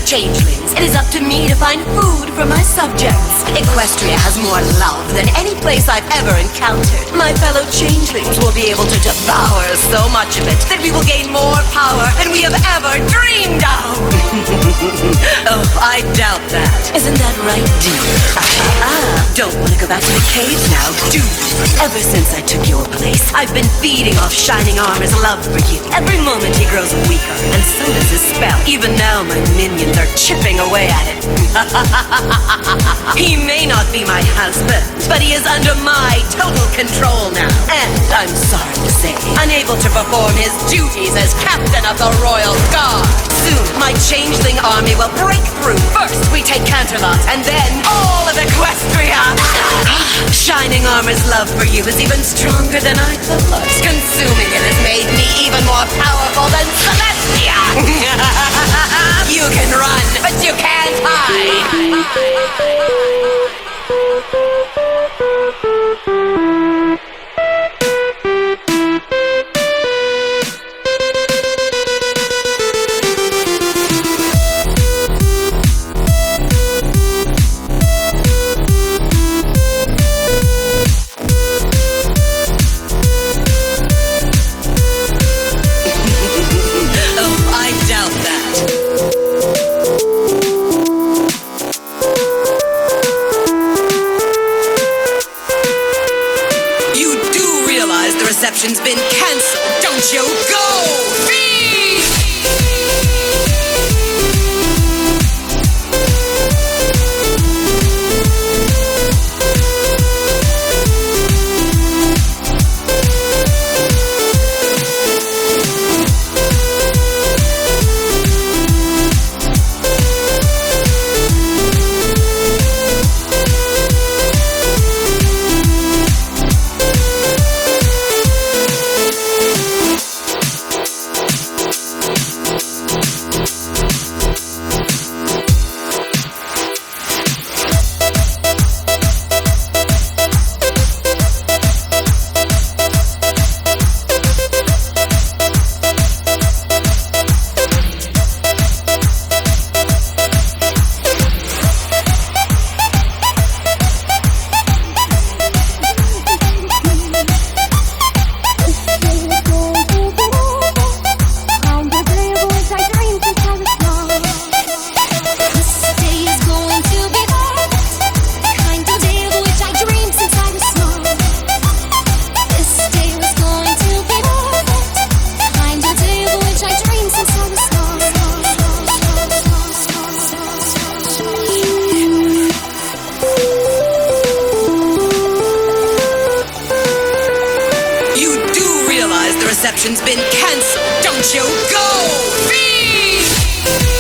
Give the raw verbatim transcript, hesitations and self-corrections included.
changelings, it is up to me to find food for my subjects. Equestria has more love than any place I've ever encountered. My fellow changelings will be able to devour so much of it that we will gain more power than we have ever dreamed of. Oh, I doubt that. Isn't that right, dear? Ah, don't want to go back to the cave now, do you? Ever since I took your place, I've been feeding off Shining Armor's love for you. Every moment he grows weaker, and so does his spell. Even now, my minions are chipping away at it. He may not be my husband, but he is under my total control now. And, I'm sorry to say, unable to perform his duties as captain of the Royal Guard. Soon, my changeling army will break through. First, we take Canterlot, and then all of Equestria. Shining Armor's love for you is even stronger than I thought. Consuming it has made me even more powerful than Celestia. You can run, but you can't hide. Reception's been cancelled. Don't you go! Feed! Reception's been cancelled. Don't you go! Feed!